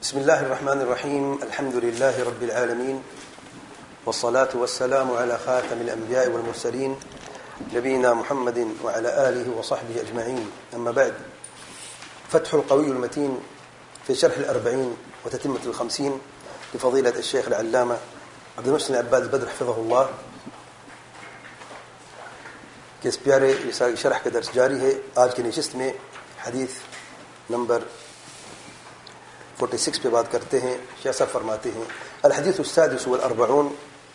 بسم الله الرحمن الرحيم. الحمد لله رب العالمين، والصلاة والسلام على خاتم الأنبياء والمرسلين نبينا محمد وعلى آله وصحبه أجمعين. أما بعد، فتح القوي المتين في شرح الأربعين وتتمة الخمسين لفضيلة الشيخ العلامة عبد المحسن عباد البدر حفظه الله کے اس پیارے شرح کا درس جاری ہے. آج کی نشست میں حدیث نمبر 46 پہ بات کرتے ہیں. شیخ صاحب فرماتے ہیں الحدیث السادس والاربعون،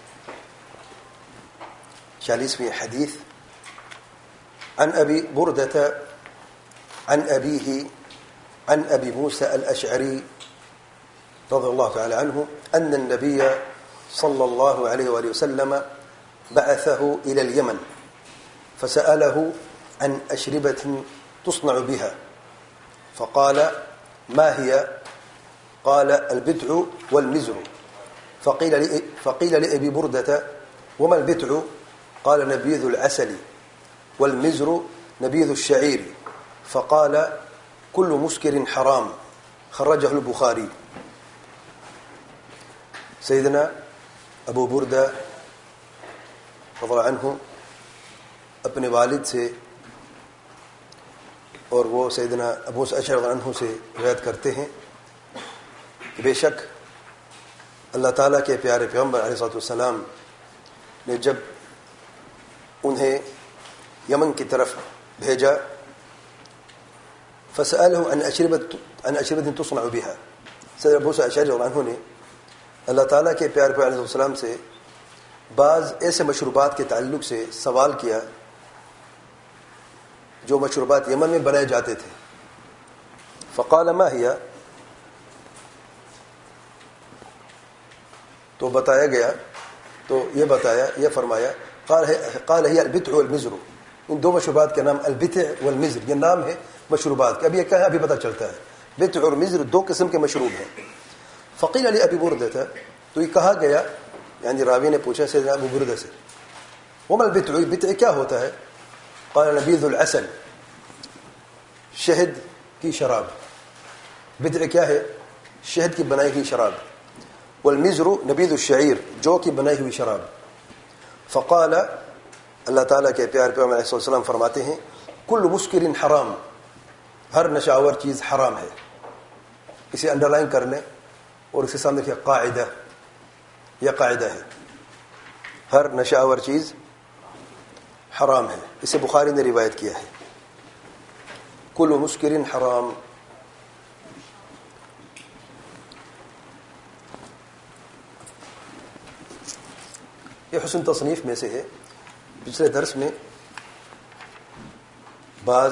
40ویں حدیث. عن ابی بردة عن ابیہ عن ابی موسى الاشعری رضی اللہ تعالی عنہ ان النبی صلی اللہ علیہ وآلہ وسلم بعثه الى اليمن فسأله عن أشربة تصنع بها فقال ما هي؟ قال البتع والمزر. فقيل لأبي بردة وما البتع؟ قال نبيذ العسل والمزر نبيذ الشعير. فقال كل مسكر حرام. خرجه البخاري. سيدنا ابو بردہ رضی اللہ عنہ اپنے والد سے اور وہ سیدنا ابو اشعری رضی اللہ عنہ سے روایت کرتے ہیں کہ بے شک اللہ تعالیٰ کے پیارے پیغمبر علیہ الصلوۃ والسلام نے جب انہیں یمن کی طرف بھیجا فسألہ عن اشربۃ تصنع بها، سیدنا ابو اشعری رضی اللہ عنہ نے اللہ تعالیٰ کے پیارے پیغمبر علیہ السلام سے بعض ایسے مشروبات کے تعلق سے سوال کیا جو مشروبات یمن میں بنائے جاتے تھے. فقال ما هي، تو بتایا گیا، تو یہ فرمایا قال هي البتع والمزر. ان دو مشروبات کے نام البتع والمزر، یہ نام ہے مشروبات کے. اب یہ کیا ہے ابھی پتہ چلتا ہے. بتع اور مزر دو قسم کے مشروب ہیں. فقیل لأبی بردہ، تو یہ کہا گیا، یعنی راوی نے پوچھا سیدنا ابو بردہ سے وما البتع، بتع کیا ہوتا ہے؟ قال نبیذ العسل، شہد کی شراب. بتع کیا ہے؟ شہد کی بنائی ہوئی شراب. والمزر نبیذ الشعیر، جو کی بنائی ہوئی شراب. فقال، اللہ تعالیٰ کے پیارے پیغمبر علیہ السلام فرماتے ہیں کل مسکر حرام، ہر نشاور چیز حرام ہے. اسے انڈر لائن کر لیں اور اس کے سامنے کیا قاعدہ، یہ قاعدہ ہے، ہر نشاور چیز حرام ہے. اسے بخاری نے روایت کیا ہے. کل مسکر حرام. یہ حسن تصنیف میں سے ہے. پچھلے درس میں بعض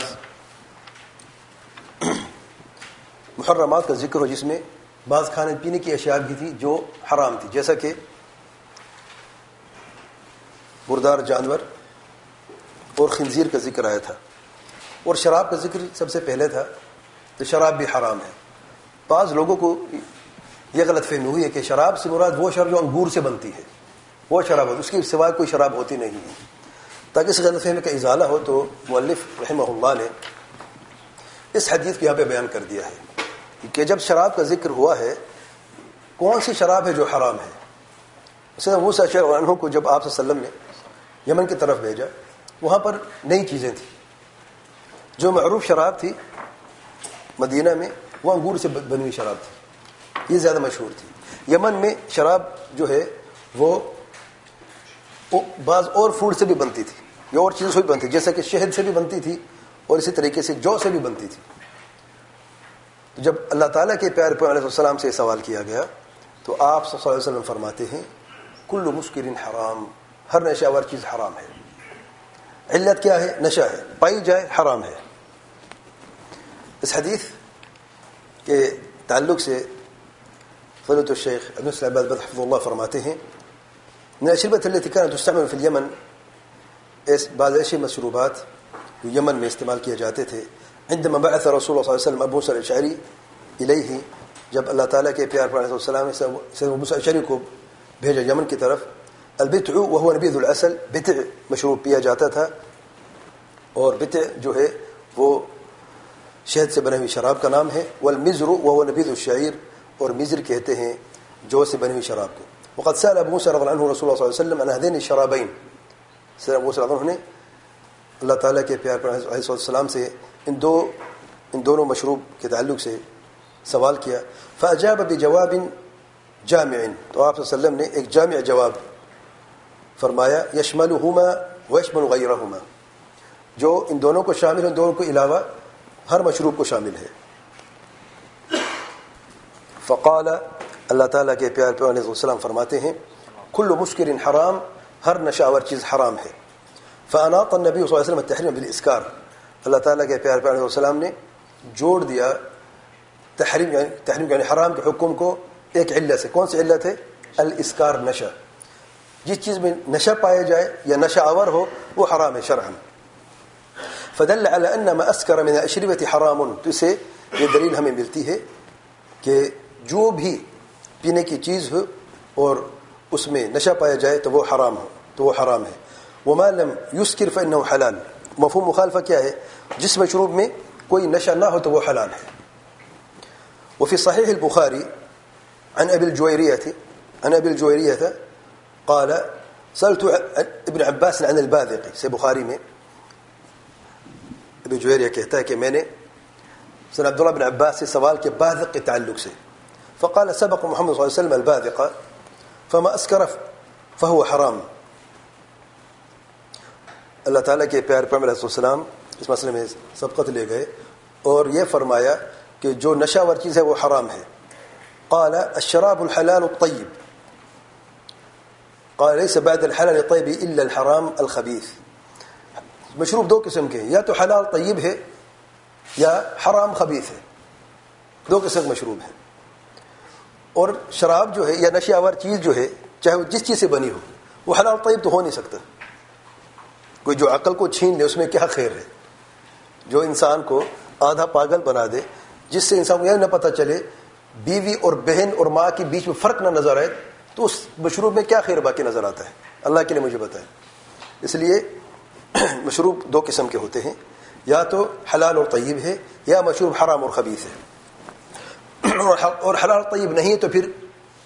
محرمات کا ذکر ہو جس میں بعض کھانے پینے کی اشیاء بھی تھی جو حرام تھی، جیسا کہ مردار جانور اور خنزیر کا ذکر آیا تھا، اور شراب کا ذکر سب سے پہلے تھا، تو شراب بھی حرام ہے. بعض لوگوں کو یہ غلط فہمی ہوئی ہے کہ شراب سے مراد وہ شراب جو انگور سے بنتی ہے، وہ شراب ہوتی، اس کے سوائے کوئی شراب ہوتی نہیں ہے. تاکہ اس غلط فہمی کا ازالہ ہو تو مؤلف رحمہ اللہ نے اس حدیث کو یہاں پہ بیان کر دیا ہے کہ جب شراب کا ذکر ہوا ہے، کون سی شراب ہے جو حرام ہے. سیدنا موسیٰ اشعری رضی اللہ عنہ کو جب آپ صلی اللہ علیہ وسلم نے یمن کی طرف بھیجا، وہاں پر نئی چیزیں تھیں. جو معروف شراب تھی مدینہ میں وہ انگور سے بنی ہوئی شراب تھی، یہ زیادہ مشہور تھی. یمن میں شراب جو ہے وہ بعض اور فوڈ سے بھی بنتی تھی، یہ اور چیزوں سے بھی بنتی تھی، جیسا کہ شہد سے بھی بنتی تھی اور اسی طریقے سے جو سے بھی بنتی تھی. جب اللہ تعالیٰ کے پیارے پیغمبر علیہ السلام سے سوال کیا گیا تو آپ صلی اللہ علیہ وسلم فرماتے ہیں کل مسکر حرام، ہر نشاور چیز حرام ہے. علت کیا ہے؟ نشہ ہے، پائی جائے حرام ہے. اس حدیث کے تعلق سے فضیلۃ الشیخ عبد المحسن عباد البدر حفظہ اللہ فرماتے ہیں من الاشربة التي كانت تستعمل في اليمن، بعض ایسے مشروبات جو یمن میں استعمال کیے جاتے تھے. عندما بعث رسول اللہ صلی اللہ علیہ وسلم ابو موسیٰ الاشعری الیہ، جب اللہ تعالیٰ کے پیار پر علیہ السلام نے سیدنا ابو موسیٰ الاشعری کو بھیجا یمن کی طرف. البتع وهو نبیذ العسل، بتع مشروب پیا جاتا تھا، اور بتع جو ہے وہ شہد سے بنی ہوئی شراب کا نام ہے. والمزر وهو نبیذ الشعیر، اور مزر کہتے ہیں جو سے بنی ہوئی شراب کو. وقد سأل ابو موسى رضي الله عنه رسول الله صلى الله عليه وسلم عن هذين الشرابين. سيدنا ابو موسى رضي الله عنه نے اللہ تعالیٰ کے پیار پر علیہ السلام سے ان دونوں مشروب کے تعلق سے سوال کیا. فأجاب بجواب جامع, تو آپ صلی اللہ علیہ وسلم نے ایک جامع جواب فرمایا, یشملهما ویشمل غیرهما, جو ان دونوں کو شامل ہے, ان دونوں کو علاوہ ہر مشروب کو شامل ہے. فقال, اللہ تعالیٰ کے پیار پر علیہ السلام فرماتے ہیں, کل مسکر حرام, ہر نشاور چیز حرام ہے. فاناط النبی صلی اللہ علیہ وسلم التحریم بالاسکار, اللہ تعالیٰ کے پیار پر علیہ السلام نے جوڑ دیا تحریم یعنی حرام کے حکم کو ایک علت سے. کون سی علت ہے؟ الاسکار, نشہ. جس چیز میں نشہ پایا جائے یا نشہ آور ہو وہ حرام ہے شرعا. فدل على ان ما اسکر من الاشربة حرام, تو اسے یہ دلیل ہمیں ملتی ہے کہ جو بھی پینے کی چیز ہو اور اس میں نشہ پایا جائے تو وہ حرام ہو, تو وہ حرام ہے. وما لم يسكر فانه حلال, مفہوم مخالفہ کیا ہے؟ جس مشروب میں کوئی نشہ نہ ہو تو وہ حلال ہے. وفي صحيح البخاري عن ابي الجويرية قال سألت ابن عباس عن الباذق. سے بخاری میں ابن جویریہ کہتا ہے کہ میں نے سن عبداللہ بن عباس سے سوال کے باذق کے تعلق سے. فقال سبق محمد صلی اللہ علیہ وسلم الباذق فما اسکر فهو حرام. اللہ تعالیٰ کے پیارے پیغمبر علیہ السلام اس مسئلے میں سبقت لے گئے اور یہ فرمایا کہ جو نشہ ور چیز ہے وہ حرام ہے. قال الشراب الحلال الطيب قال ليس بعد الحلال الطيب الا الحرام الخبيث. مشروب دو قسم کے ہیں, یا تو حلال طیب ہے یا حرام خبیث ہے, دو قسم مشروب ہیں. اور شراب جو ہے یا نشہ آور چیز جو ہے چاہے وہ جس چیز سے بنی ہو وہ حلال طیب تو ہو نہیں سکتا. کوئی جو عقل کو چھین لے اس میں کیا خیر ہے؟ جو انسان کو آدھا پاگل بنا دے, جس سے انسان کو یہ نہ پتہ چلے, بیوی اور بہن اور ماں کے بیچ میں فرق نہ نظر آئے, تو اس مشروب میں کیا خیر باقی نظر آتا ہے؟ اللہ کے لیے مجھے بتائیں. اس لیے مشروب دو قسم کے ہوتے ہیں, یا تو حلال اور طیب ہے یا مشروب حرام اور خبیث ہے. اور حلال طیب نہیں تو پھر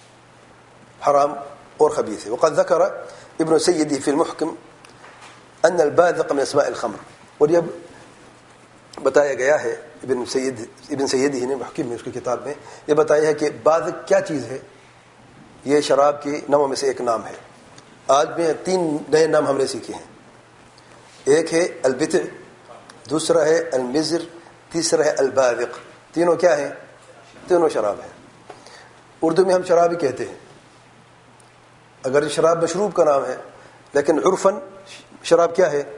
حرام اور خبیث ہے. وقد ذکر ابن سیدی فی المحکم ان الباذق من اسماء الخمر, اور یہ بتایا گیا ہے ابن سیدی نے محکم میں اس کی کتاب میں یہ بتایا ہے کہ باذق کیا چیز ہے. یہ شراب کے ناموں میں سے ایک نام ہے. آج میں 3 نئے نام ہم نے سیکھے ہیں. ایک ہے البتع, دوسرا ہے المزر, تیسرا ہے الباذق. تینوں کیا ہیں؟ تینوں شراب ہیں. اردو میں ہم شراب ہی کہتے ہیں, اگر شراب مشروب کا نام ہے, لیکن عرفاً شراب کیا ہے؟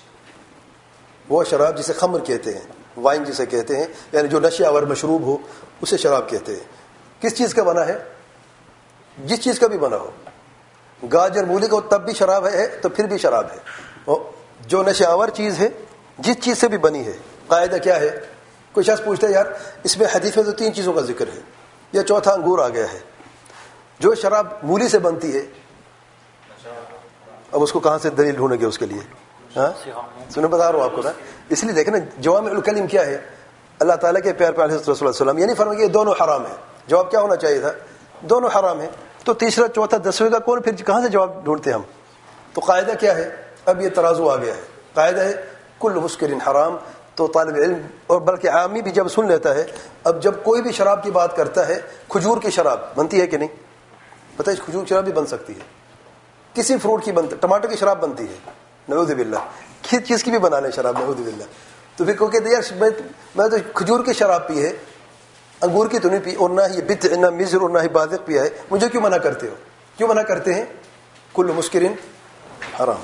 وہ شراب جسے خمر کہتے ہیں, وائن جسے کہتے ہیں, یعنی جو نشہ آور مشروب ہو اسے شراب کہتے ہیں. کس چیز کا بنا ہے؟ جس چیز کا بھی بنا ہو. گاجر مولی کا تب بھی شراب ہے تو پھر بھی شراب ہے. جو نشہ آور چیز ہے جس چیز سے بھی بنی ہے. قاعدہ کیا ہے؟ کوئی شخص پوچھتا ہے یار اس میں حدیث میں تو 3 چیزوں کا ذکر ہے, یا چوتھا انگور آ گیا ہے. جو شراب مولی سے بنتی ہے, اب اس کو کہاں سے دلیل ڈھونڈیں گے اس کے لیے؟ ہاں سنیں, بتا رہا ہوں آپ کو نا. اس لیے دیکھیں نا جوامع الکلم کیا ہے. اللہ تعالیٰ کے پیار پر علیہ السلام یعنی فرمایا کہ یہ دونوں حرام ہیں. جواب کیا ہونا چاہیے تھا؟ دونوں حرام ہیں. تو تیسرا چوتھا 10ویں کا کون, پھر کہاں سے جواب ڈھونڈتے ہم؟ تو قاعدہ کیا ہے؟ اب یہ ترازو آ گیا ہے. قاعدہ ہے کل مسکر حرام. تو طالب علم اور بلکہ عامی بھی جب سن لیتا ہے, اب جب کوئی بھی شراب کی بات کرتا ہے, کھجور کی شراب بنتی ہے کہ نہیں؟ پتہ ہے کھجور کی شراب بھی بن سکتی ہے, کسی فروٹ کی بنتی, ٹماٹر کی شراب بنتی ہے, نعوذ باللہ, کس چیز کی بھی بنا لیں شراب, نعوذ باللہ. تو پھر کہتے ہیں یار میں تو کھجور کی شراب پی ہے, انگور کی تو نہیں پی, اور نہ ہی بتع, نہ مزر, اور نہ ہی باذق پیا ہے, مجھے کیوں منع کرتے ہو؟ کیوں منع کرتے ہیں؟ کل مسکر حرام.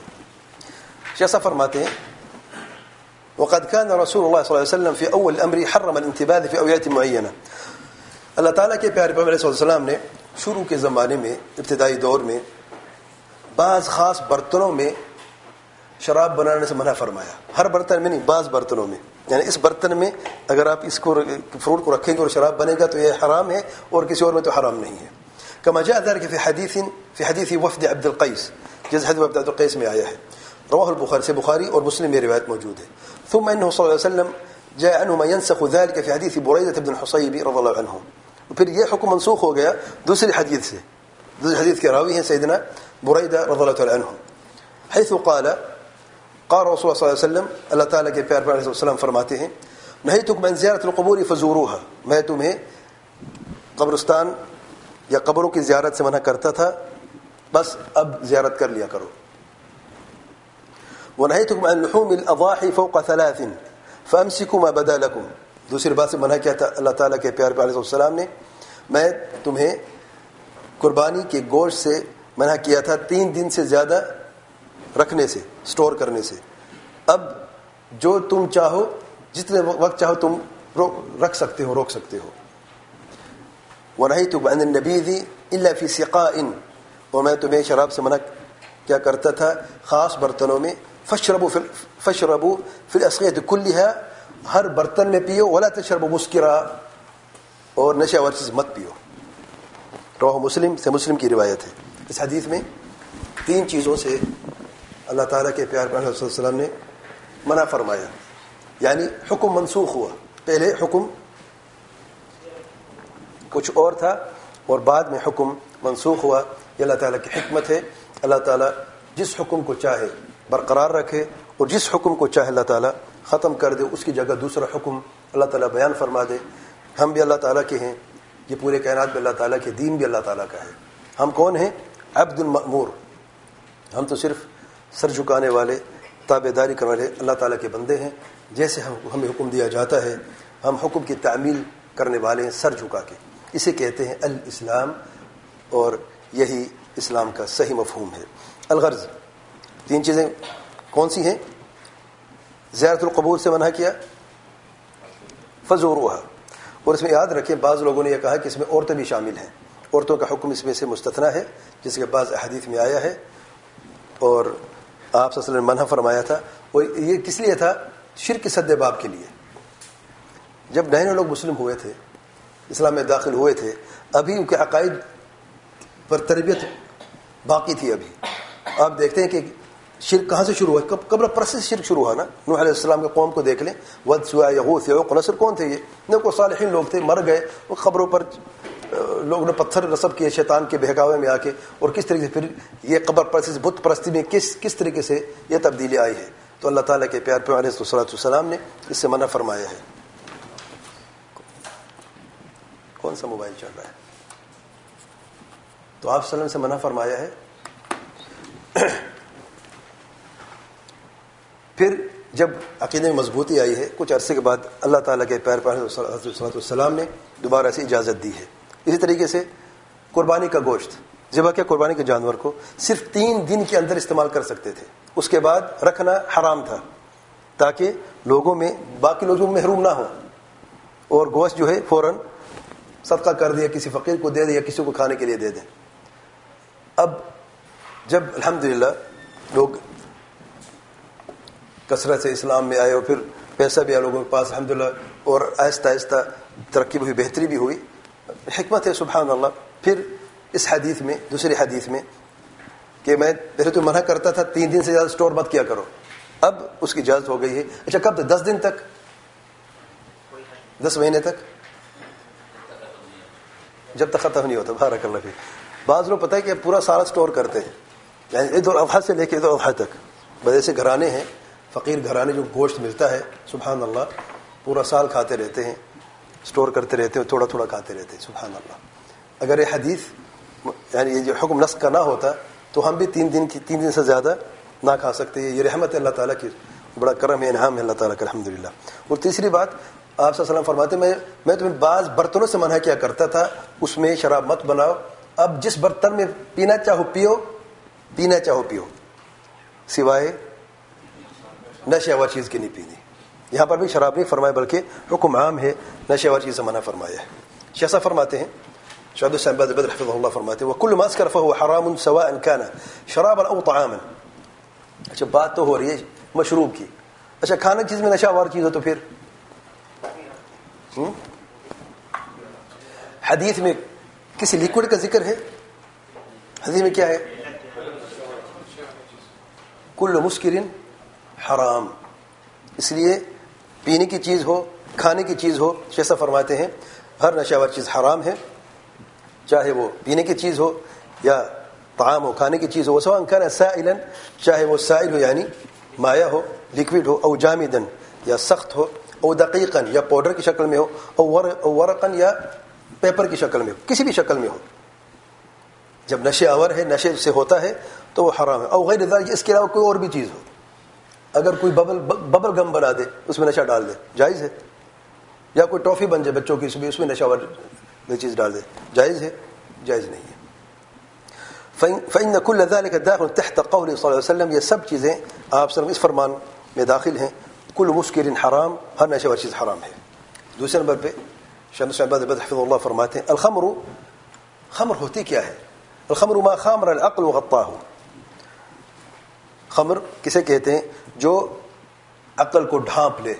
جیسا فرماتے ہیں وقد كان رسول الله صلى الله عليه وسلم في اول الامر حرم الانتباذ في اوقات معينه. اللہ تعالیٰ کے پیارے پیغمبر صلی اللہ علیہ وسلم نے شروع کے زمانے میں, ابتدائی دور میں, بعض خاص برتنوں میں شراب بنانے سے منع فرمایا. ہر برتن میں نہیں, بعض برتنوں میں. یعنی اس برتن میں اگر آپ اس کو فروٹ کو رکھیں گے اور شراب بنے گا تو یہ حرام ہے, اور کسی اور میں تو حرام نہیں ہے. كما جاء ذلك في حديث وفد عبد القيس, جس حدیث عبد القیس میں آیا ہے. رواه البخاری, سے بخاری اور مسلم میں روایت موجود ہے. ثم انه صلى الله عليه وسلم جاء عنه ما ينسخ ذلك في حديث بريدة بن الحصيب رضي الله عنه. پھر یہ حکم منسوخ ہو گیا دوسری حدیث سے. دوسری حدیث کے راوی ہیں سیدنا بریدہ رضی اللہ تعالی عنہ, حیث قال رسول اللہ صلی اللہ علیہ وسلم, اللہ تعالیٰ کے پیارے علیہ السلام فرماتے ہیں, نہیتکم عن زیارت القبور فزوروها, میں تمہیں قبرستان یا قبروں کی زیارت سے منع کرتا تھا, بس اب زیارت کر لیا کرو. ونہیتکم عن لحوم الاضاحی فوق 3 فامسکوا ما بدا لکم, دوسری بات سے منع کیا تھا اللہ تعالیٰ کے پیارے علیہ السلام نے, میں تمہیں قربانی کے گوشت سے منع کیا تھا 3 دن سے زیادہ رکھنے سے, سٹور کرنے سے. اب جو تم چاہو جتنے وقت چاہو تم رکھ سکتے ہو, روک سکتے ہو. وَنَهَيْتُكُمْ عَنِ النَّبِيذِ إِلَّا فِي سِقَاءٍ, اور میں تمہیں شراب سے منع کیا کرتا تھا خاص برتنوں میں. فَاشْرَبُوا فِي الْأَسْقِيَةِ كُلِّهَا, ہر برتن میں پیو. وَلَا تَشْرَبُوا مُسْكِرًا, اور نشہ آور چیز مت پیو. رواه مسلم سے مسلم کی روایت ہے. اس حدیث میں 3 چیزوں سے اللہ تعالیٰ کے پیارے پیغمبر صلی اللہ علیہ وسلم نے منع فرمایا, یعنی حکم منسوخ ہوا. پہلے حکم کچھ اور تھا اور بعد میں حکم منسوخ ہوا. یہ اللہ تعالیٰ کی حکمت ہے. اللہ تعالیٰ جس حکم کو چاہے برقرار رکھے اور جس حکم کو چاہے اللہ تعالیٰ ختم کر دے, اس کی جگہ دوسرا حکم اللہ تعالیٰ بیان فرما دے. ہم بھی اللہ تعالیٰ کے ہیں, یہ پورے کائنات بھی اللہ تعالیٰ کے, دین بھی اللہ تعالیٰ کا ہے. ہم کون ہیں؟ عبد المأمور, ہم تو صرف سر جھکانے والے, تابعداری کرنے والے اللہ تعالیٰ کے بندے ہیں. جیسے ہمیں حکم دیا جاتا ہے ہم حکم کی تعمیل کرنے والے ہیں سر جھکا کے. اسے کہتے ہیں الاسلام, اور یہی اسلام کا صحیح مفہوم ہے. الغرض 3 چیزیں کون سی ہیں؟ زیارت القبور سے منع کیا, فزوروها, اور اس میں یاد رکھیں بعض لوگوں نے یہ کہا کہ اس میں عورتیں بھی شامل ہیں. عورتوں کا حکم اس میں سے مستثنا ہے, جس کے بعض احادیث میں آیا ہے, اور آپ صلی اللہ علیہ وسلم نے منع فرمایا تھا. اور یہ کس لیے تھا؟ شرک کی سد باب کے لیے. جب نئے لوگ مسلم ہوئے تھے, اسلام میں داخل ہوئے تھے, ابھی ان کے عقائد پر تربیت باقی تھی. ابھی آپ دیکھتے ہیں کہ شرک کہاں سے شروع ہوا, قبر پرست سے شرک شروع ہوا نا. نوح علیہ السلام کے قوم کو دیکھ لیں, ود, سوا, یغوث, یعوق, نصر, کون تھے یہ؟ نیک و صالحین لوگ تھے, مر گئے. وہ قبروں پر لوگوں نے پتھر نصب کیے شیطان کے بہکاوے میں آ کے, اور کس طریقے سے پھر یہ قبر پرستی سے بت پرستی میں کس طریقے سے یہ تبدیلی آئی ہے. تو اللہ تعالیٰ کے پیارے پیغمبر علیہ الصلوۃ والسلام نے اس سے منع فرمایا ہے. کون سا موبائل چل رہا ہے؟ تو آپ صلی اللہ علیہ وسلم سے منع فرمایا ہے. پھر جب عقیدے میں مضبوطی آئی ہے, کچھ عرصے کے بعد اللہ تعالیٰ کے پیارے پیغمبر علیہ الصلوۃ والسلام نے دوبارہ ایسی اجازت دی ہے. اسی طریقے سے قربانی کا گوشت, ذبح کیا قربانی کے جانور کو صرف 3 دن کے اندر استعمال کر سکتے تھے. اس کے بعد رکھنا حرام تھا, تاکہ لوگوں میں باقی لوگوں محروم نہ ہوں, اور گوشت جو ہے فوراً صدقہ کر دیا, کسی فقیر کو دے دے یا کسی کو کھانے کے لیے دے دیں. اب جب الحمدللہ لوگ کثرت سے اسلام میں آئے اور پھر پیسہ بھی آیا لوگوں کے پاس الحمدللہ, اور آہستہ آہستہ ترقی ہوئی, بہتری بھی ہوئی, حکمت ہے سبحان اللہ. پھر اس حدیث میں, دوسری حدیث میں, کہ میں پہلے تو منع کرتا تھا 3 دن سے زیادہ سٹور مت کیا کرو, اب اس کی اجازت ہو گئی ہے. اچھا کب تک؟ 10 دن تک, 10 مہینے تک, جب تک ختم نہیں ہوتا. بارک اللہ فیک. بعض لوگ پتہ ہے کہ پورا سارا سٹور کرتے ہیں, یعنی عید الاضحیٰ سے لے کے عید الاضحیٰ تک. بس ایسے گھرانے ہیں, فقیر گھرانے, جو گوشت ملتا ہے سبحان اللہ پورا سال کھاتے رہتے ہیں, سٹور کرتے رہتے ہیں, تھوڑا تھوڑا کھاتے رہتے ہیں سبحان اللہ. اگر یہ حدیث یعنی یہ جو حکم نسخ کا نہ ہوتا تو ہم بھی 3 دن سے زیادہ نہ کھا سکتے. یہ رحمت ہے اللہ تعالیٰ کی, بڑا کرم ہے, انعام ہے اللہ تعالیٰ کا الحمدللہ. اور تیسری بات, آپ صلی اللہ علیہ وسلم فرماتے میں تمہیں بعض برتنوں سے منع کیا کرتا تھا, اس میں شراب مت بناؤ. اب جس برتن میں پینا چاہو پیو, سوائے نشے والی چیز کی نہیں پینی. یہاں پر بھی شراب نہیں فرمایا, بلکہ حکم عام ہے, نشے والی چیز سے منع فرمایا ہے. شیخ صاحب فرماتے ہیں, شاہد حسین بدر حفظہ اللہ فرماتے ہیں, وَكُلُّ مَا أَسْكَرَ فَهُوَ حَرَامٌ سَوَاءً كَانَ شَرَابًا أَوْ طَعَامًا. اچھا بات تو ہو رہی ہے مشروب کی. اچھا کھانے کی چیز میں نشہ وار چیز ہو تو پھر حدیث میں کسی لیکوڈ کا ذکر ہے؟ حدیث میں کیا ہے؟ کل مسکر حرام. اس لیے پینے کی چیز ہو, کھانے کی چیز ہو, جیسا فرماتے ہیں ہر نشہ آور چیز حرام ہے، چاہے وہ پینے کی چیز ہو یا طعام ہو، کھانے کی چیز ہو، سواء کان سائلا، چاہے وہ سائل ہو یعنی مائع ہو، لیکوڈ ہو، او جامدن یا سخت ہو، او دقیقا یا پاؤڈر کی شکل میں ہو، او ورقا یا پیپر کی شکل میں ہو، کسی بھی شکل میں ہو. جب نشے آور ہے، نشے سے ہوتا ہے تو وہ حرام ہے. او غیر ذلك، اس کے علاوہ کوئی اور بھی چیز ہو، اگر کوئی ببل گم بنا دے اس میں نشہ ڈال دے جائز ہے، یا کوئی ٹافی بن جائے بچوں کی اس میں نشہ آور چیز ڈال دے جائز ہے؟ جائز نہیں ہے. فإن كل ذلك داخل تحت قول صلی اللہ علیہ وسلم، یہ سب چیزیں آپ صلی اللہ علیہ وسلم اس فرمان میں داخل ہیں. کل مسکر حرام، ہر نشہ آور چیز حرام ہے. دوسرے نمبر پہ شمس عباد البدر حفظ اللہ فرماتے ہیں الخمر، خمر ہوتی کیا ہے؟ الخمر ما خامر العقل وغطاہ، خمر کسے کہتے ہیں؟ جو عقل کو ڈھانپ لے.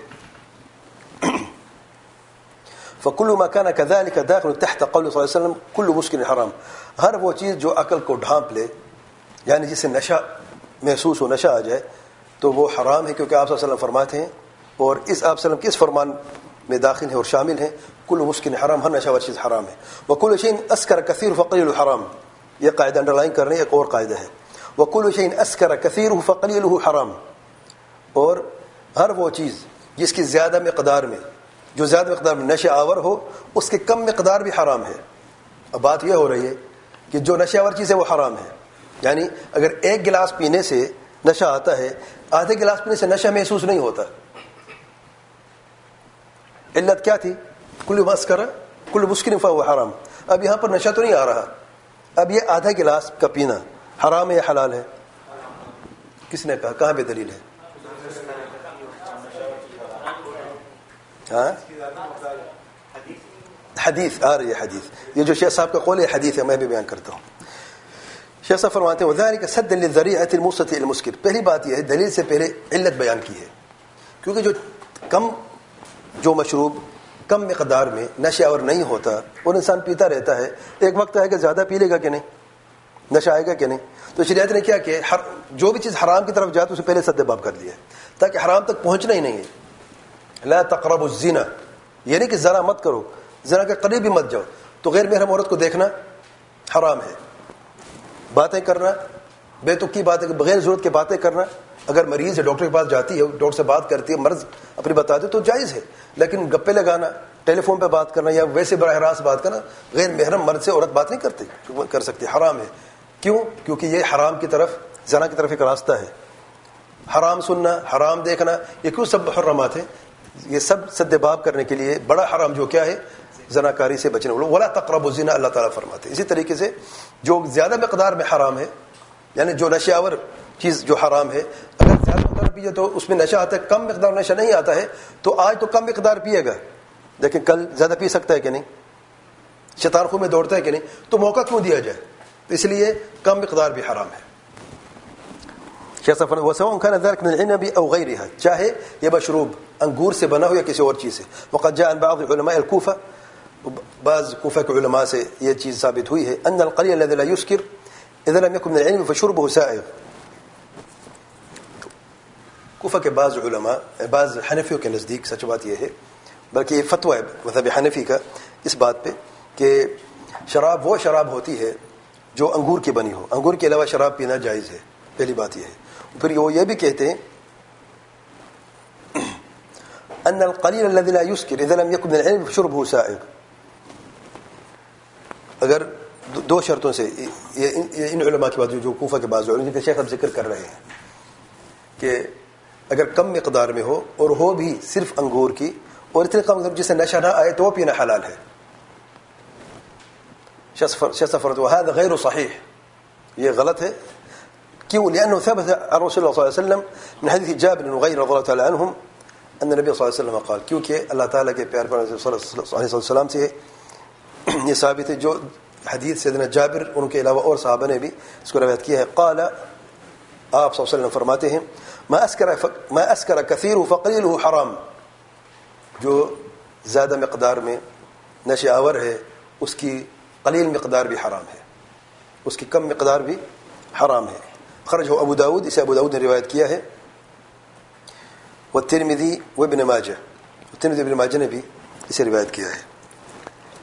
فكل ما كان كذلك داخل تحت قول صلی اللہ علیہ وسلم كل مسکر حرام، ہر وہ چیز جو عقل کو ڈھانپ لے یعنی جسے نشہ محسوس ہو، نشہ آ جائے تو وہ حرام ہے، کیونکہ آپ صلی اللہ علیہ وسلم فرماتے ہیں، اور اس آپ صلی اللہ علیہ وسلم کے اس فرمان میں داخل ہے اور شامل ہے کل مسکر حرام، ہر نشہ آور چیز حرام ہے. وكل شيء اسکر کثیر فقلیل حرام، یہ قاعدہ انڈر لائن کر رہے ہیں، ایک اور قاعدہ ہے. وكل شيء اسکر کثیر فقلیل حرام، اور ہر وہ چیز جس کی زیادہ مقدار میں، جو زیادہ مقدار میں نشہ آور ہو، اس کے کم مقدار بھی حرام ہے. اب بات یہ ہو رہی ہے کہ جو نشہ آور چیز ہے وہ حرام ہے، یعنی اگر ایک گلاس پینے سے نشہ آتا ہے، آدھے گلاس پینے سے نشہ محسوس نہیں ہوتا. علت کیا تھی؟ کل مسکر کل مسکر فهو حرام. اب یہاں پر نشہ تو نہیں آ رہا، اب یہ آدھا گلاس کا پینا حرام ہے یا حلال ہے؟ کس نے کہا؟ کہاں پہ دلیل ہے؟ ہاں حدیث آ رہی ہے، حدیث. یہ جو شیخ صاحب کا قول ہے حدیث ہے، میں بھی بیان کرتا ہوں. شیخ صاحب فرماتے ہیں وذلك سدا للذريعه الموصله الى المسكر. پہلی بات یہ ہے، دلیل سے پہلے علت بیان کی ہے، کیونکہ جو مشروب کم مقدار میں نشہ آور نہیں ہوتا اور انسان پیتا رہتا ہے، ایک وقت آئے گا زیادہ پی لے گا کہ نہیں، نشہ آئے گا کہ نہیں. تو شریعت نے کیا کہ جو بھی چیز حرام کی طرف جاتی اسے پہلے سد باب کر دیا ہے تاکہ حرام تک پہنچنا ہی نہیں ہے. لا تقربوا الزنا، یعنی کہ زنا مت کرو، زنا کے قریب بھی مت جاؤ. تو غیر محرم عورت کو دیکھنا حرام ہے، باتیں کرنا، بے تکی باتیں، بغیر ضرورت کے باتیں کرنا. اگر مریض ہے ڈاکٹر کے پاس جاتی ہے، ڈاکٹر سے بات کرتی ہے، مرض اپنی بتا دے تو جائز ہے. لیکن گپے لگانا، ٹیلی فون پہ بات کرنا یا ویسے براہ راست بات کرنا، غیر محرم مرد سے عورت بات نہیں کر سکتی، حرام ہے. کیوں؟ کیونکہ یہ حرام کی طرف، زنا کی طرف ایک راستہ ہے. حرام سننا، حرام دیکھنا، یہ کیوں سب محرمات ہیں؟ یہ سب سد باب کرنے کے لیے. بڑا حرام جو کیا ہے؟ زناکاری سے بچنے والوں. ولا تقربوا الزنا، اللہ تعالیٰ فرماتے ہیں. اسی طریقے سے جو زیادہ مقدار میں حرام ہے، یعنی جو نشہ آور چیز جو حرام ہے، اگر زیادہ مقدار پیے تو اس میں نشہ آتا ہے، کم مقدار نشہ نہیں آتا ہے. تو آج تو کم مقدار پیے گا لیکن کل زیادہ پی سکتا ہے کہ نہیں؟ شیطان خون میں دوڑتا ہے کہ نہیں؟ تو موقع کیوں دیا جائے؟ اس لیے کم مقدار بھی حرام ہے. وسواء كان ذلك من العنب او غيرها، چاہے یہ مشروب انگور سے بنا ہو یا کسی اور چیز سے. وقد جاء عن بعض علماء الكوفه، بعض کوفہ کے علماء سے یہ چیز ثابت ہوئی ہے، ان القليل الذي لا يسكر اذا لم يكن من العنب فشربه سائغ. کوفہ کے بعض علماء، بعض حنفیوں کے نزدیک سچ بات یہ ہے، بلکہ یہ فتویٰ ہے مذہب حنفی کا اس بات پہ کہ شراب وہ شراب ہوتی ہے جو انگور کی بنی ہو، انگور کے علاوہ شراب پینا جائز ہے. پہلی بات یہ ہے. پھر وہ یہ بھی کہتے ہیں ان القلیل الذي لا يسكر اذا لم يكن من العلم فشربه سائغ. اگر دو شرطوں سے، یہ ان علماء کی بات جو کوفہ کے بعض علماء کے شیخ اب ذکر کر رہے ہیں کہ اگر کم مقدار میں ہو اور ہو بھی صرف انگور کی، اور اتنے کم جس سے نشہ نہ آئے تو وہ پینا حلال ہے. شسفرت وهذا غیر صحیح، یہ غلط ہے. کیوں؟ لأنه ثبت عن رسول الله صلى الله عليه وسلم من حديث جابر وغيره رضي الله تعالى عنهم ان النبي صلی اللہ علیہ وسلم قال، کیونکہ اللہ تعالیٰ کے پیارے پیغمبر صلی اللہ علیہ وسلم سے یہ ثابت ہے، جو حدیث سیدنا جابر ان کے علاوہ اور صحابہ نے بھی اس کو روایت کیا ہے. قال، آپ صلی اللہ علیہ وسلم فرماتے ہیں ما اسکر کثیر فقلیلہ حرام، جو زیادہ مقدار میں نشہ آور ہے اس کی قلیل مقدار بھی حرام ہے، اس کی کم مقدار بھی حرام ہے. خرج ابو داود، اسے ابو داود نے روایت کیا ہے. والترمذی وابن ماجہ، الترمذی ابن ماجہ نے بھی اسے روایت کیا ہے.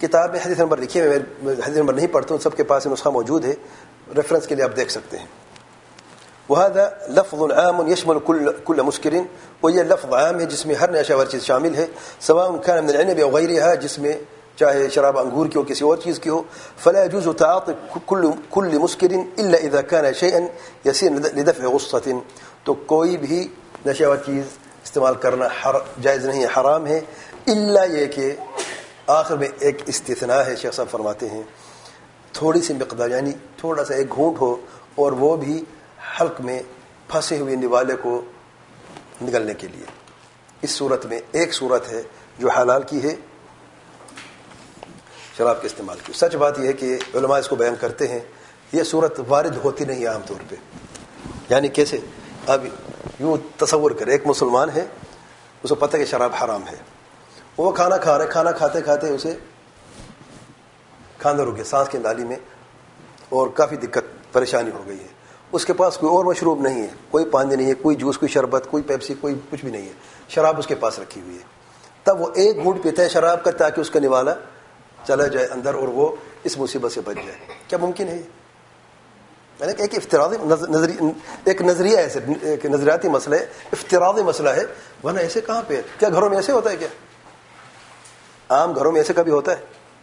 کتاب میں حدیث نمبر لکھی ہے، میں حدیث نمبر نہیں پڑھتا ہوں، سب کے پاس نسخہ موجود ہے، ریفرنس کے لیے آپ دیکھ سکتے ہیں. وهذا لفظ عام يشمل كل مسكر، وہ یہ لفظ عام ہے جس میں ہر نشہ آور چیز شامل ہے، سواء كان من العنب او غيرها، جس میں چاہے شراب انگور کی ہو کسی اور چیز کی ہو. فلا يجوز تعاطي كل مسكر الا اذا كان شيئا يسير لدفع غصة، تو کوئی بھی نشہ آور چیز استعمال کرنا جائز نہیں ہے، حرام ہے، الا یہ کہ آخر میں ایک استثناء ہے. شیخ صاحب فرماتے ہیں تھوڑی سی مقدار، یعنی تھوڑا سا ایک گھونٹ ہو، اور وہ بھی حلق میں پھنسے ہوئے نوالے کو نگلنے کے لیے. اس صورت میں ایک صورت ہے جو حلال کی ہے شراب کے استعمال کی. سچ بات یہ ہے کہ علماء اس کو بیان کرتے ہیں یہ صورت وارد ہوتی نہیں عام طور پہ. یعنی کیسے؟ اب یوں تصور کرے ایک مسلمان ہے، اس کو پتہ ہے کہ شراب حرام ہے، وہ کھانا کھا رہے، کھانا کھاتے کھاتے اسے کھانا رک گیا سانس کی نالی میں، اور کافی دقت پریشانی ہو گئی ہے. اس کے پاس کوئی اور مشروب نہیں ہے، کوئی پانی نہیں ہے، کوئی جوس، کوئی شربت، کوئی پیپسی، کوئی کچھ بھی نہیں ہے، شراب اس کے پاس رکھی ہوئی ہے. تب وہ ایک گھونٹ پیتا ہے شراب کا تاکہ اس کا نوالا چلا جائے اندر اور وہ اس مصیبت سے بچ جائے. کیا ممکن ہے؟ یعنی ایک افتراضی ایک نظریہ ایسے ایک نظریاتی مسئلہ ہے، افتراضی مسئلہ ہے، ورنہ ایسے کہاں پہ؟ کیا گھروں میں ایسے ہوتا ہے؟ کیا عام گھروں میں ایسے کبھی ہوتا ہے؟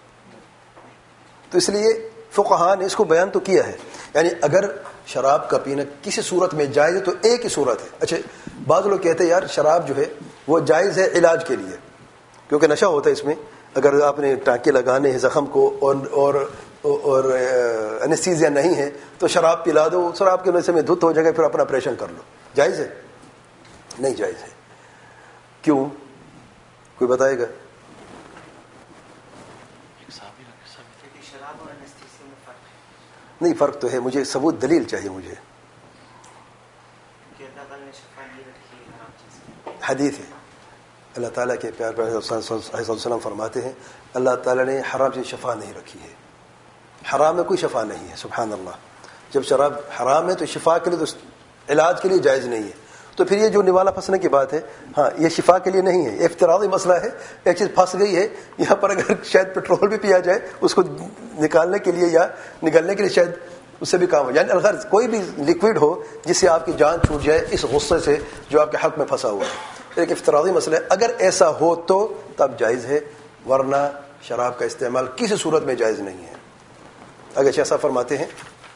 تو اس لیے فقہاء نے اس کو بیان تو کیا ہے. یعنی اگر شراب کا پینا کسی صورت میں جائز ہے تو ایک ہی صورت ہے. اچھا بعض لوگ کہتے ہیں یار شراب جو ہے وہ جائز ہے علاج کے لیے، کیونکہ نشہ ہوتا ہے اس میں، اگر آپ نے ٹانکے لگانے ہیں زخم کو اور انستھیزیا نہیں ہے تو شراب پلا دو، شراب کے نشے میں دھت ہو جائے گا، پھر اپنا آپریشن کر لو. جائز ہے؟ نہیں جائز ہے. کیوں؟ کوئی بتائے گا؟ نہیں فرق تو ہے، مجھے ثبوت دلیل چاہیے. مجھے حدیث ہے، اللہ تعالیٰ کے پیار پیارے صلی اللہ علیہ وسلم فرماتے ہیں اللہ تعالیٰ نے حرام سے شفا نہیں رکھی ہے، حرام میں کوئی شفا نہیں ہے. سبحان اللہ. جب شراب حرام ہے تو شفا کے لیے، تو علاج کے لیے جائز نہیں ہے. تو پھر یہ جو نوالا پھنسنے کی بات ہے، ہاں یہ شفا کے لیے نہیں ہے، یہ افتراضی مسئلہ ہے. ایک چیز پھنس گئی ہے یہاں پر، اگر شاید پیٹرول بھی پیا جائے اس کو نکالنے کے لیے یا نگلنے کے لیے شاید اس سے بھی کام ہو. یعنی الغرض کوئی بھی لکوڈ ہو جس سے آپ کی جان چھوٹ جائے اس غصے سے جو آپ کے حق میں پھنسا ہوا ہے. ایک افتراضی مسئلہ ہے، اگر ایسا ہو تو تب جائز ہے، ورنہ شراب کا استعمال کسی صورت میں جائز نہیں ہے. اگر ایسا فرماتے ہیں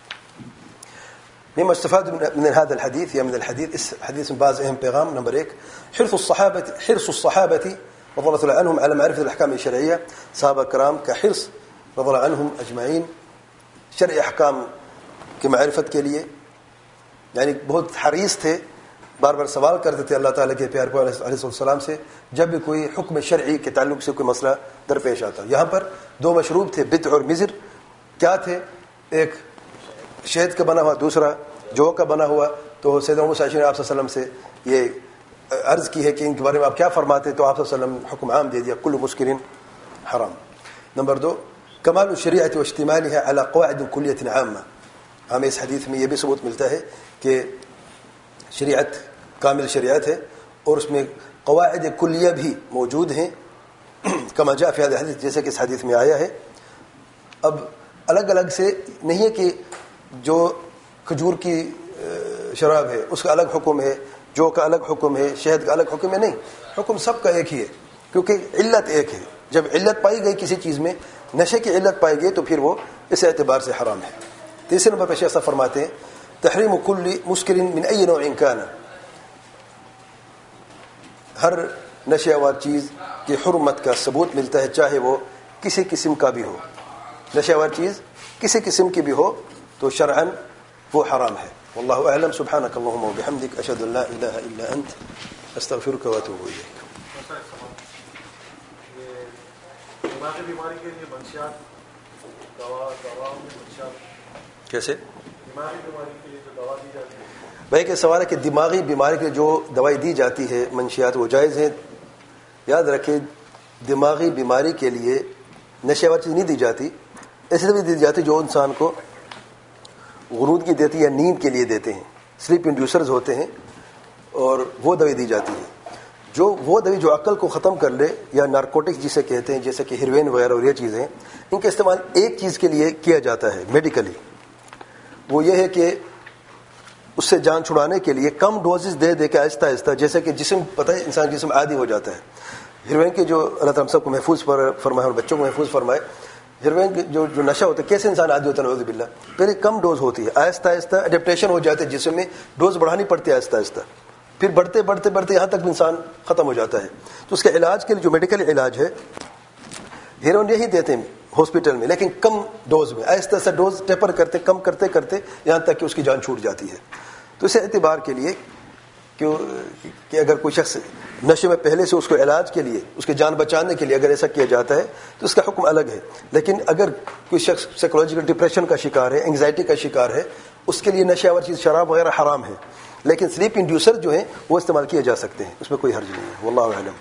مما استفاد من هذا الحديث یا من الحديث، اس حدیث میں بعض اہم پیغام. نمبر ایک، حرص الصحابة رضي الله عنهم على معرفة الأحكام الشرعية. صحابہ کرام کا حرص رضي الله عنهم اجمعین شرعی احکام کی معرفت کے لیے، یعنی بہت حریص تھے، بار بار سوال کرتے تھے اللہ تعالیٰ کے پیارے پیغمبر علیہ السلام سے جب بھی کوئی حکم شرعی کے تعلق سے کوئی مسئلہ درپیش آتا. یہاں پر دو مشروب تھے، بت اور مزر. کیا تھے؟ ایک شہد کا بنا ہوا، دوسرا جو کا بنا ہوا. تو سیدنا عمر نے آپ صلی اللہ علیہ وسلم سے یہ عرض کی ہے کہ ان کے بارے میں آپ کیا فرماتے؟ تو آپ صلی اللہ علیہ وسلم حکم عام دے دیا، کل مسکر حرام. نمبر دو، کمال الشریعت و اشتمالها على قواعد کلیۃ عامہ. ہمیں اس حدیث میں یہ بھی ثبوت ملتا ہے کہ شریعت کامل شریعت ہے اور اس میں قواعد کلیہ بھی موجود ہیں، کما جاء فی هذا الحدیث، جیسے کہ اس حدیث میں آیا ہے. اب الگ الگ سے نہیں ہے کہ جو کھجور کی شراب ہے اس کا الگ حکم ہے، جو کا الگ حکم ہے، شہد کا الگ حکم ہے. نہیں، حکم سب کا ایک ہی ہے، کیونکہ علت ایک ہے. جب علت پائی گئی کسی چیز میں، نشے کی علت پائی گئی، تو پھر وہ اس اعتبار سے حرام ہے. تیسرے نمبر پر شیخ صاحب فرماتے ہیں تحریم کل مسکر من ای نوع کان. ہر نشے آور چیز کی حرمت کا ثبوت ملتا ہے، چاہے وہ کسی قسم کا بھی ہو. نشے آور چیز کسی قسم کی بھی ہو تو شرعاً وہ حرام ہے. واللہ اعلم. سبحانک اللہم وبحمدک، اشہد ان لا الہ الا انت، استغفرک واتوب الیک. دماغی بیماری کے لیے منشیات دواؤں میں منشیات کیسے؟ دماغی بیماری کے لیے جو دوا دی جاتی ہے، بھائی کہ سوال ہے کہ دماغی بیماری کے جو دوائی دی جاتی ہے منشیات وہ جائز ہیں. یاد رکھیں دماغی بیماری کے لیے نشے والی چیز نہیں دی جاتی، ایسی دوائی دی جاتی جو انسان کو غنودگی دیتی یا نیند کے لیے دیتے ہیں، سلیپ انڈیوسرز ہوتے ہیں، اور وہ دوائی دی جاتی ہے. جو وہ دوائی جو عقل کو ختم کر لے یا نارکوٹکس جسے کہتے ہیں جیسے کہ ہیروین وغیرہ اور یہ چیزیں، ان کا استعمال ایک چیز کے لیے کیا جاتا ہے میڈیکلی، وہ یہ ہے کہ اس سے جان چھڑانے کے لیے کم ڈوزز دے دے کے آہستہ آہستہ، جیسے کہ جسم پتہ ہے انسان جسم عادی ہو جاتا ہے. ہیروین کے جو اللہ تعالیٰ سب کو محفوظ فرمائے اور بچوں کو محفوظ فرمائے، ہیروین جو نشہ ہوتا ہے کیسے انسان عادی ہوتا ہے نعوذ باللہ، پہلے کم ڈوز ہوتی ہے، آہستہ آہستہ اڈیپٹیشن ہو جاتے ہے جسم میں، ڈوز بڑھانی پڑتی ہے آہستہ آہستہ، پھر بڑھتے بڑھتے بڑھتے یہاں تک انسان ختم ہو جاتا ہے. تو اس کے علاج کے لیے جو میڈیکل علاج ہے، ہیروین یہی دیتے ہیں ہاسپٹل میں، لیکن کم ڈوز میں، آہستہ آہستہ ڈوز ٹیپر کرتے کم کرتے کرتے یہاں تک کہ اس کی جان چھوٹ جاتی ہے. تو اس اعتبار کے لیے کہ اگر کوئی شخص نشے میں پہلے سے اس کو علاج کے لیے، اس کی جان بچانے کے لیے اگر ایسا کیا جاتا ہے تو اس کا حکم الگ ہے. لیکن اگر کوئی شخص سائیکولوجیکل ڈپریشن کا شکار ہے، انگزائٹی کا شکار ہے، اس کے لیے نشہ آور چیز شراب وغیرہ حرام ہے، لیکن سلیپ انڈیوسر جو ہیں وہ استعمال کیے جا سکتے ہیں، اس میں کوئی حرج نہیں ہے. واللہ اعلم.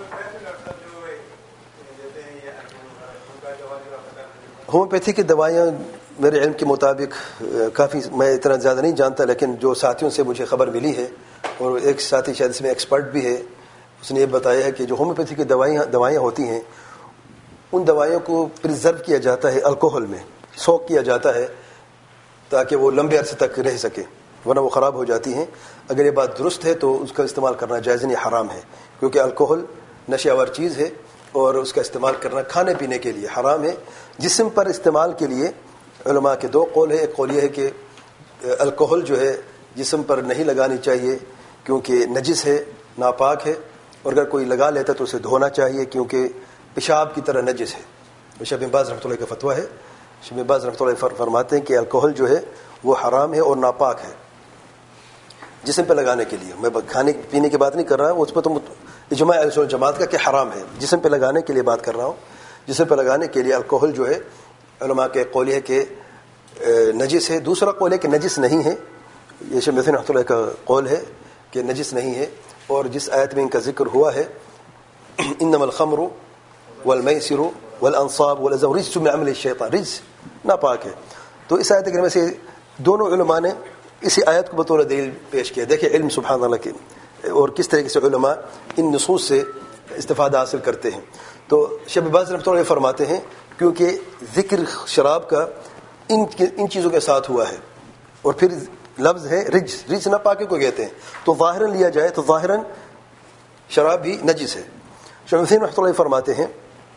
ہومیوپیتھی کی دوائیاں میرے علم کے مطابق کافی، میں اتنا زیادہ نہیں جانتا، لیکن جو ساتھیوں سے مجھے خبر ملی ہے، اور ایک ساتھی شاید اس میں ایکسپرٹ بھی ہے، اس نے یہ بتایا ہے کہ جو ہومیوپیتھی کی دوائیاں ہوتی ہیں، ان دوائیوں کو پرزرو کیا جاتا ہے الکوہل میں، سوک کیا جاتا ہے تاکہ وہ لمبے عرصے تک رہ سکے، ورنہ وہ خراب ہو جاتی ہیں. اگر یہ بات درست ہے تو اس کا استعمال کرنا جائز نہیں، حرام ہے، کیونکہ الکوہل نشہ آور چیز ہے اور اس کا استعمال کرنا کھانے پینے کے لیے حرام ہے. جسم پر استعمال کے لیے علماء کے دو قول ہے. ایک قول یہ ہے کہ الکوہل جو ہے جسم پر نہیں لگانی چاہیے کیونکہ نجس ہے، ناپاک ہے، اور اگر کوئی لگا لیتا تو اسے دھونا چاہیے کیونکہ پیشاب کی طرح نجس ہے. شیخ بن باز رحمۃ اللہ کا فتویٰ ہے. شیخ بن باز رحمۃ اللہ فرماتے ہیں کہ الکوہل جو ہے وہ حرام ہے اور ناپاک ہے جسم پہ لگانے کے لیے. میں کھانے پینے کی بات نہیں کر رہا ہوں، اس پہ تو اجماع اہل سنت جماعت کا کہ حرام ہے، جسم پہ لگانے کے لیے بات کر رہا ہوں. جسم پہ لگانے کے لیے الکوہل جو ہے علماء کے قول ہے کہ نجس ہے. دوسرا قول ہے کہ نجس نہیں ہے، یہ شیخ مثنی رحمۃ اللہ کا قول ہے کہ نجس نہیں ہے. اور جس آیت میں ان کا ذکر ہوا ہے انما الخمر والمیسر والانصاب والازلام رجس من عمل الشیطان، رجس ناپاک ہے. تو اس آیت کریمہ سے دونوں علماء نے اسی آیت کو بطور دلیل پیش کیا. دیکھیں علم سبحان اللہ کے، اور کس طریقے سے علماء ان نصوص سے استفادہ حاصل کرتے ہیں. تو شیخ بن باز رحمۃ اللہ فرماتے ہیں کیونکہ ذکر شراب کا ان چیزوں کے ساتھ ہوا ہے، اور پھر لفظ ہے رجس ناپاکی کو کہتے ہیں، تو ظاہراً لیا جائے تو ظاہراً شراب بھی نجس ہے. شیخ مثنی رحمۃ اللہ فرماتے ہیں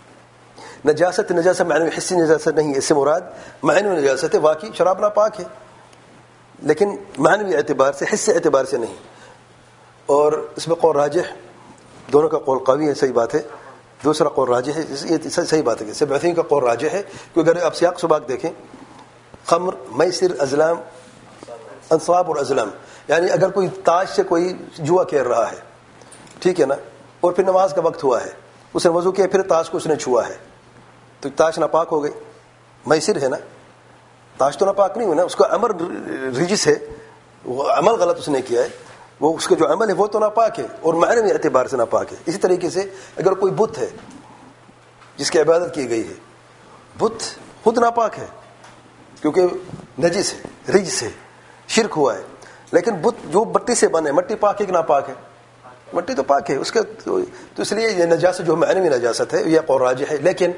نجاست معنوی حسی نجاست نہیں، اس سے مراد معنوی نجاست ہے. واقعی شراب ناپاک ہے لیکن معنوی اعتبار سے، حصے اعتبار سے نہیں. اور اس میں قول راجح، دونوں کا قول قوی ہے، صحیح بات ہے. دوسرا قول راجح ہے، یہ صحیح بات ہے. شیخ مثنی کا قول راجح ہے کیونکہ اگر آپ سیاق سباق دیکھیں، خمر، میسر، ازلام، انصاب اور ازلام، یعنی اگر کوئی تاش سے کوئی جوا کھیل رہا ہے، ٹھیک ہے نا، اور پھر نماز کا وقت ہوا ہے، اس نے وضو کیا، پھر تاش کو اس نے چھوا ہے، تو تاش ناپاک ہو گئی. میسر ہے نا، تاش تو ناپاک نہیں ہوئی نا، اس کا عمل رجس ہے، وہ عمل غلط اس نے کیا ہے، وہ اس کا جو عمل ہے وہ تو ناپاک ہے اور معنوی اعتبار سے ناپاک ہے. اسی طریقے سے اگر کوئی بت ہے جس کی عبادت کی گئی ہے، بت خود ناپاک ہے کیونکہ نجس ہے، رجس ہے، شرک ہوا ہے. لیکن بت جو مٹی سے بنے، مٹی پاک ہے کہ ناپاک ہے؟ مٹی تو پاک ہے اس کا، تو اس لیے یہ نجاست جو معنوی نجاست ہے یہ قول راجح ہے. لیکن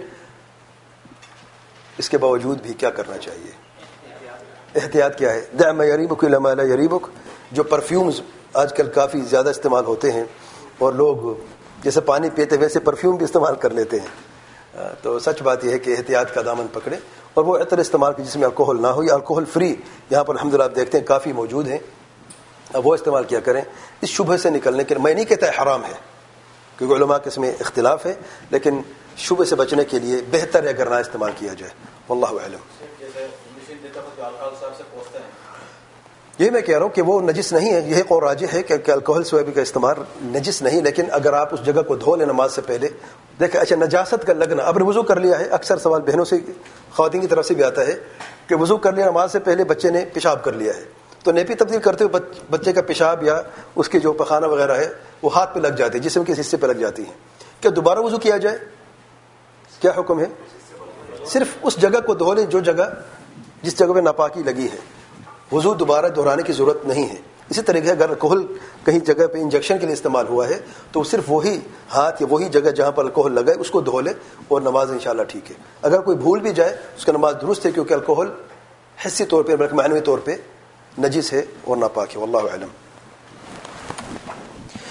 اس کے باوجود بھی کیا کرنا چاہیے؟ احتیاط کیا ہے؟ دع ما یریبک الی ما لا یریبک. جو پرفیومز آج کل کافی زیادہ استعمال ہوتے ہیں، اور لوگ جیسے پانی پیتے ویسے پرفیوم بھی استعمال کر لیتے ہیں. تو سچ بات یہ ہے کہ احتیاط کا دامن پکڑے اور وہ عطر استعمال کی جس میں الکوہل نہ ہو، یا الکوہل فری یہاں پر الحمدللہ آپ دیکھتے ہیں کافی موجود ہیں، وہ استعمال کیا کریں اس شبہ سے نکلنے کے. میں نہیں کہتا ہے حرام ہے کیونکہ علماء کے اس میں اختلاف ہے، لیکن شبہ سے بچنے کے لیے بہتر ہے اگر نہ استعمال کیا جائے. واللہ اعلم. یہ میں کہہ رہا ہوں کہ وہ نجس نہیں ہے، یہ قول راجح ہے کہ الکوہل سویبی کا استعمال نجس نہیں. لیکن اگر آپ اس جگہ کو دھو لیں نماز سے پہلے، دیکھیں اچھا نجاست کا لگنا، اب نے وضو کر لیا ہے، اکثر سوال بہنوں سے، خواتین کی طرف سے بھی آتا ہے کہ وضو کر لیا نماز سے پہلے، بچے نے پیشاب کر لیا ہے، تو نیپی تبدیل کرتے ہوئے بچے کا پیشاب یا اس کے جو پخانہ وغیرہ ہے وہ ہاتھ پہ لگ جاتے ہیں، جسم کے حصے پہ لگ جاتی ہیں. کیا دوبارہ وضو کیا جائے؟ کیا حکم ہے؟ صرف اس جگہ کو دھو لیں جو جگہ جس جگہ پہ ناپاکی لگی ہے، وضو دوبارہ دہرانے کی ضرورت نہیں ہے. اسی طریقے سے اگر الکوہل کہیں جگہ پہ انجیکشن کے لیے استعمال ہوا ہے تو صرف وہی ہاتھ یا وہی جگہ جہاں پر الکوہل لگا ہے اس کو دھو لے اور نماز انشاءاللہ ٹھیک ہے. اگر کوئی بھول بھی جائے اس کا نماز درست ہے، کیونکہ الکوہل حسی طور پہ بلکہ معنوی طور پہ نجس ہے اور ناپاک ہے. واللہ اعلم.